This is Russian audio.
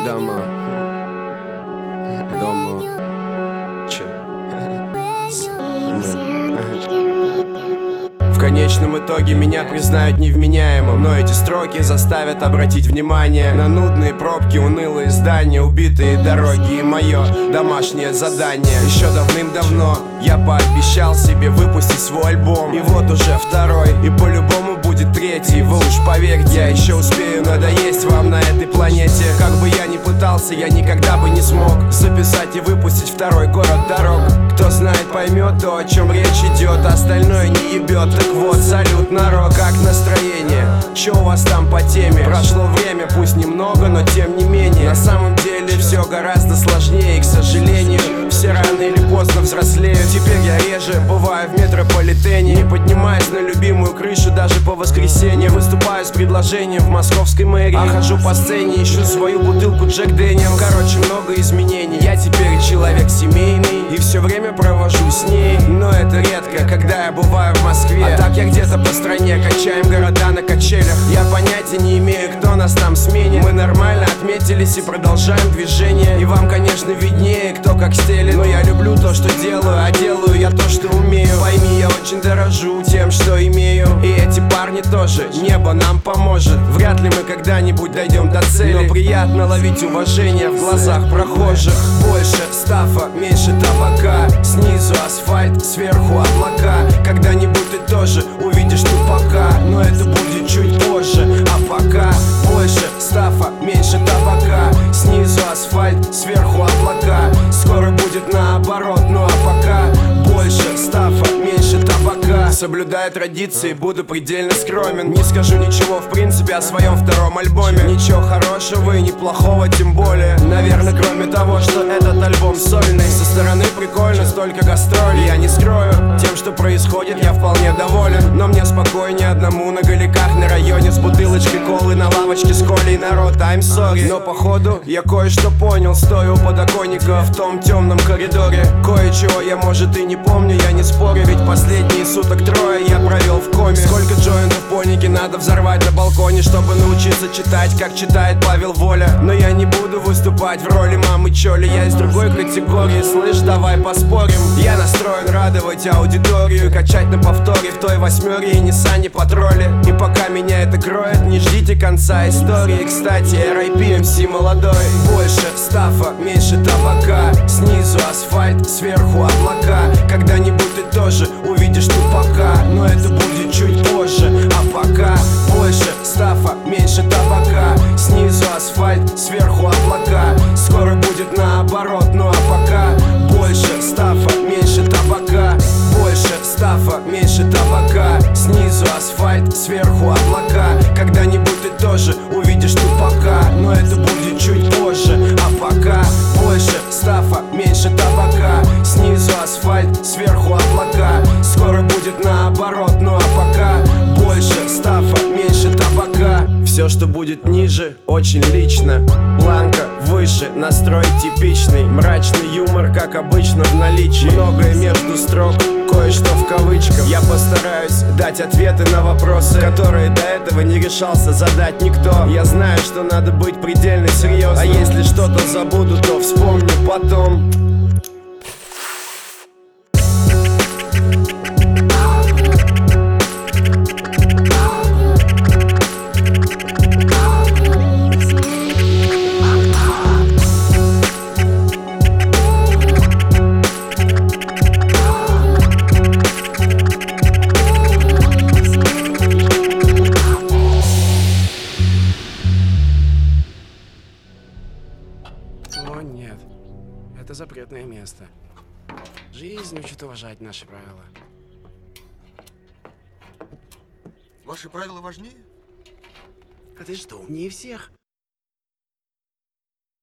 Дома. Че? В конечном итоге меня признают невменяемым, но эти строки заставят обратить внимание на нудные пробки, унылые здания, убитые дороги и мое домашнее задание. Еще давным-давно я пообещал себе выпустить свой альбом, и вот уже второй, и по-любому будет третий. Вы уж поверьте, я еще успею надоесть вам на этой планете. Как бы я ни пытался, я никогда бы не смог записать и выпустить второй город дорог. Кто знает, поймет то, о чем речь идет, а остальное не ебет. Так вот, салют, народ, как настроение? Че у вас там по теме? Прошло время, пусть немного, но тем не менее. На самом деле все гораздо сложнее, и, к сожалению, все рано или поздно взрослеют. Теперь я реже бываю в метрополитене, не поднимаюсь на любимую крышу даже по воскресеньям. Выступаю с предложением в московской мэрии, а хожу по сцене, ищу свою бутылку Джек Дэниелс. Короче, много изменений, я теперь человек семейный и все время провожу с ней. Но это редко, когда я бываю в Москве, а так я где-то по стране, качаем города на качелях. Я понятия не имею, кто нас там сменит. Мы нормально отметились и продолжаем движение. И вам, конечно, виднее, кто как стелит, но я люблю то, что делаю, а делаю я то, что умею. Пойми, я очень дорожу тем, что имею. И эти парни тоже, небо нам поможет. Вряд ли мы когда-нибудь дойдем до цели, но приятно ловить уважение в глазах прохожих. Больше стафа, меньше табака, снизу асфальт, сверху облака. Когда-нибудь ты тоже увидишь тупака, но это будет чуть позже. А пока больше стафа, меньше табака, снизу асфальт, сверху облака. Скоро будет наоборот, ну а пока больше стафа, меньше табака. Соблюдая традиции, буду предельно скромен. Не скажу ничего в принципе о своем втором альбоме. Ничего хорошего и неплохого тем более. Наверное, кроме того, что этот альбом сольный. Со стороны прикольно, столько гастролей. Я не скрою, тем, что происходит, я вполне доволен. Но мне спокойнее одному на галиках на районе с бутылочкой колы на лавочке с Колей. Народ, I'm sorry, но походу я кое-что понял, стоя у подоконника в том темном коридоре. Кое-чего я, может, и не помню, я не спорю, ведь последние суток трое я провел в коме. Сколько джойнтов поники надо взорвать на балконе, чтобы научиться читать, как читает Павел Воля. Но я не буду выступать в роли мамы Чоли, я из другой категории, слышь, давай поспорим. Я настроен радовать аудиторию, качать на повторе в той восьмере и Ниссане Патроле. И пока меня это кроет, не ждите конца истории. Кстати, R.I.P. MC молодой. Больше стафа, меньше табака, снизу асфальт, сверху облака. Когда-нибудь ты тоже увидишь тупака, но это будет чуть позже. А пока больше стафа, меньше табака, снизу асфальт, сверху облака. Скоро будет наоборот, ну а пока больше стафа, меньше табака. Больше стафа, меньше табака, снизу асфальт, сверху облака. Когда-нибудь ты тоже увидишь тупака, но это будет чуть позже. А пока больше стафа, меньше табака, снизу асфальт, сверху облака. Скоро будет наоборот, ну а пока больше стафа, меньше табака. Все, что будет ниже, очень лично. Планка выше, настрой типичный. Мрачный юмор, как обычно, в наличии. Многое между строк, кое-что в кавычках. Я постараюсь дать ответы на вопросы, которые до этого не решался задать никто. Я знаю, что надо быть предельно серьезным, а если что-то забуду, то вспомню потом. О, нет. Это запретное место. Жизнь учит уважать наши правила. Ваши правила важнее? А ты что, умнее всех?